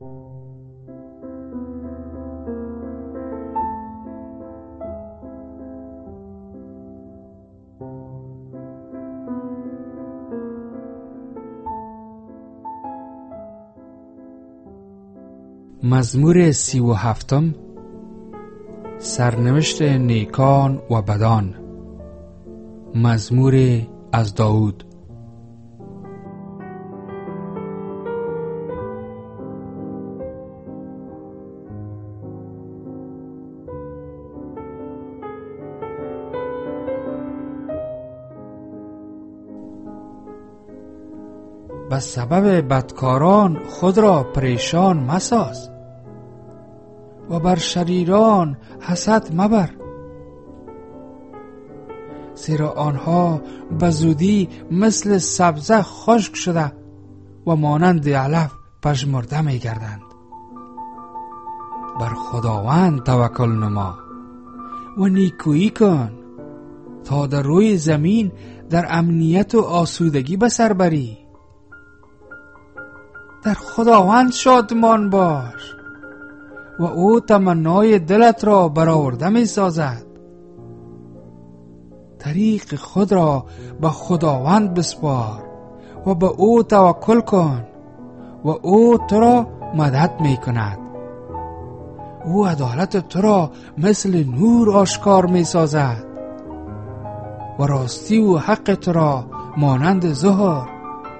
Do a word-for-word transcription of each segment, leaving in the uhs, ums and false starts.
مزمور سی و هفتم، سرنوشت نیکان و بدان. مزمور از داود. به سبب بدکاران خود را پریشان مساز و بر شریران حسد مبر، زیرا آنها به زودی مثل سبزه خشک شده و مانند علف پژمرده می گردند. بر خداوند توکل نما و نیکویی کن تا در روی زمین در امنیت و آسودگی به سر بری. در خداوند شادمان باش و او تمنای دلت را برآورده می سازد. طریق خود را به خداوند بسپار و به او توکل کن و او تو را مدد می کند. او عدالت تو را مثل نور آشکار می سازد و راستی و حق تو را مانند ظهر.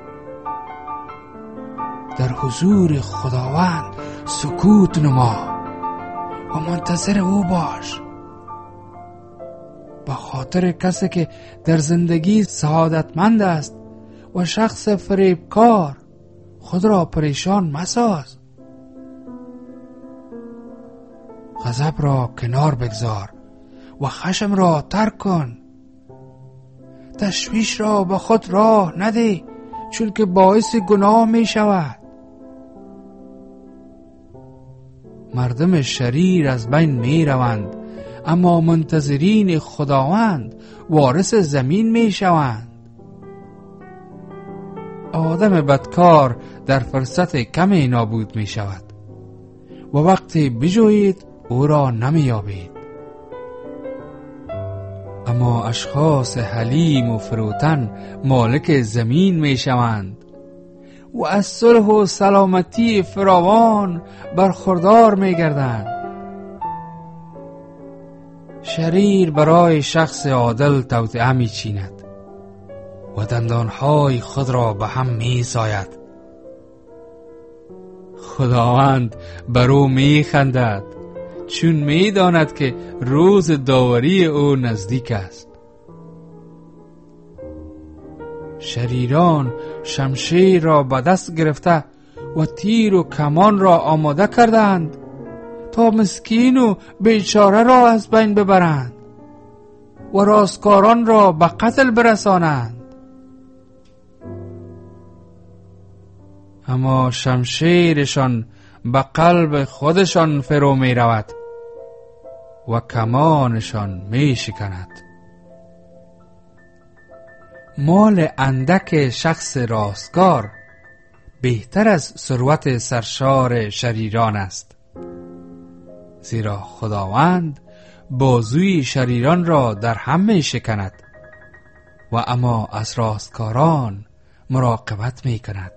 در حضور خداوند سکوت نما و منتظر او باش. به خاطر کسی که در زندگی سعادتمند است و شخص فریبکار خود را پریشان مساز. غضب را کنار بگذار و خشم را ترک کن. تشویش را به خود راه نده، چون که باعث گناه می شود. مردم شریر از بین می روند، اما منتظرین خداوند وارث زمین می شوند. آدم بدکار در فرصت کمی نابود می شود و وقتی بجویید او را نمی یابید. اما اشخاص حلیم و فروتن مالک زمین می شوند و از صلح و سلامتی فراوان برخوردار می گردند. شریر برای شخص عادل توطئه می چیند و دندانهای خود را به هم می ساید. خداوند بر او می خندد، چون می داند که روز داوری او نزدیک است. شریران شمشیر را به دست گرفته و تیر و کمان را آماده کردند تا مسکین و بیچاره را از بین ببرند و راستکاران را به قتل برسانند. اما شمشیرشان به قلب خودشان فرو می رود و کمانشان می شکند. مال اندک شخص راستکار بهتر از ثروت سرشار شریران است، زیرا خداوند بازوی شریران را در هم می شکند و اما از راستکاران مراقبت می کند.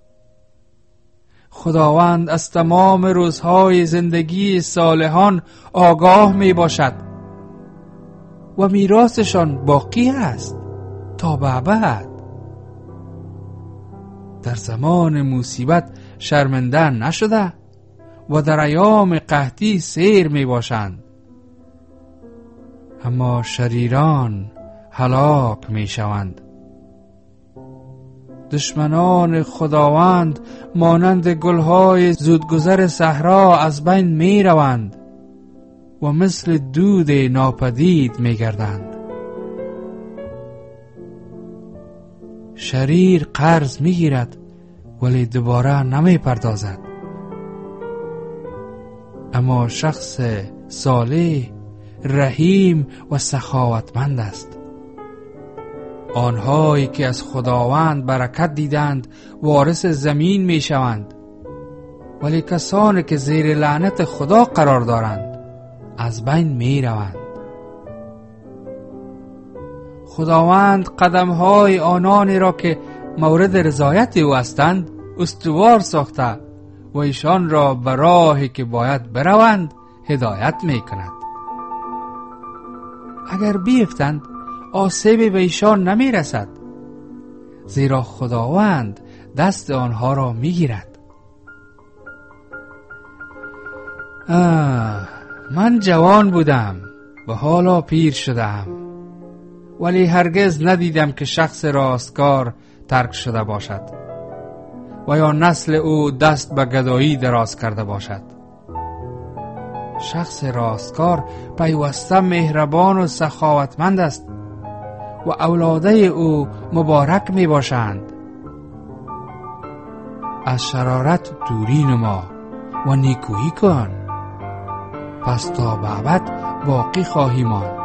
خداوند از تمام روزهای زندگی صالحان آگاه می باشد و میراثشان باقی است تا به ابد. در زمان مصیبت شرمنده نشده و در ایام قحطی سیر می باشند، اما شریران هلاک می شوند. دشمنان خداوند مانند گلهای زودگذر صحرا از بین می روند و مثل دود ناپدید می گردند. شریر قرض می گیرد ولی دوباره نمی پردازد، اما شخص صالح رحیم و سخاوتمند است. آنهایی که از خداوند برکت دیدند وارث زمین می شوند ولی کسانی که زیر لعنت خدا قرار دارند از بین می روند. خداوند قدم‌های آنانی را که مورد رضایت او هستند استوار ساخته و ایشان را به راهی که باید بروند هدایت می کند. اگر بیفتند آسیبی به ایشان نمی رسد، زیرا خداوند دست آنها را می گیرد. آه، من جوان بودم و حالا پیر شدم، ولی هرگز ندیدم که شخص راستکار ترک شده باشد و یا نسل او دست به گدایی دراز کرده باشد. شخص راستکار پیوسته مهربان و سخاوتمند است و اولاده او مبارک می باشند. از شرارت دوری نما و نیکویی کن، پس تا به ابد باقی خواهی ماند.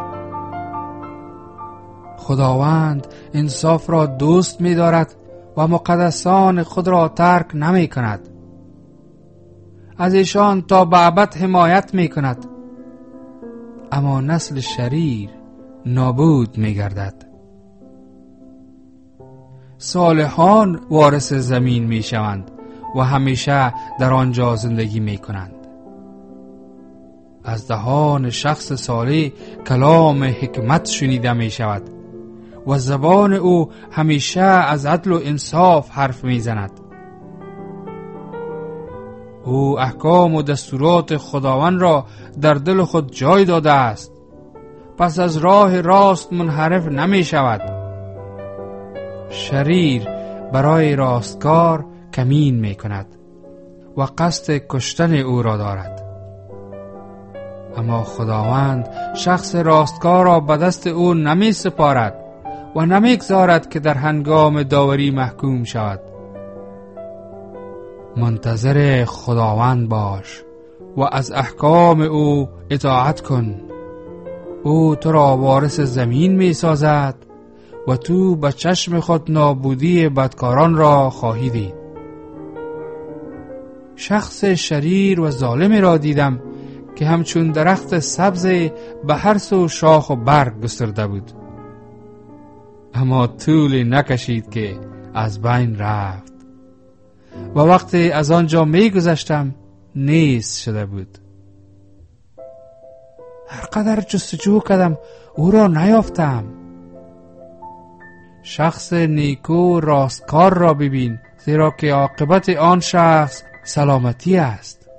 خداوند انصاف را دوست می دارد و مقدسان خود را ترک نمی کند. از ایشان تا به ابد حمایت می کند، اما نسل شریر نابود می گردد. صالحان وارث زمین می شوند و همیشه در آنجا زندگی می کنند. از دهان شخص صالح کلام حکمت شنیده می شود و زبان او همیشه از عدل و انصاف حرف می زند. او احکام و دستورات خداوند را در دل خود جای داده است، پس از راه راست منحرف نمی شود. شریر برای راستکار کمین می کند و قصد کشتن او را دارد، اما خداوند شخص راستکار را به دست او نمی سپارد و نمی گذارد که در هنگام داوری محکوم شود. منتظر خداوند باش و از احکام او اطاعت کن. او تو را وارث زمین می سازد و تو به چشم خود نابودی بدکاران را خواهی دید. شخص شریر و ظالمی را دیدم که همچون درخت سبز به هر سو شاخ و برگ گسترده بود، اما طولی نکشید که از بین رفت و وقتی از آنجا می گذشتم نیست شده بود. هر قدر جستجو کردم او را نیافتم. شخص نیکو و راستکار را ببین، زیرا که عاقبت آن شخص سلامتی است.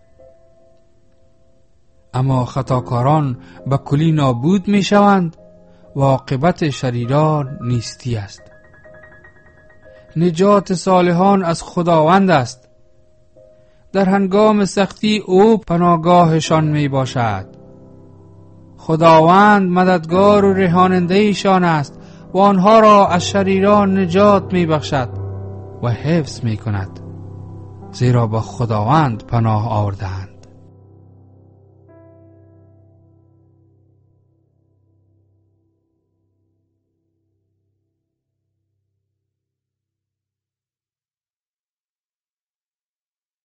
اما خطاکاران به کلی نابود می شوند و عاقبت شریران نیستی است. نجات صالحان از خداوند است، در هنگام سختی او پناهگاهشان می باشد. خداوند مددگار و رهاننده ایشان است و آنها را از شریران نجات می بخشد و حفظ می کند، زیرا با خداوند پناه آوردند.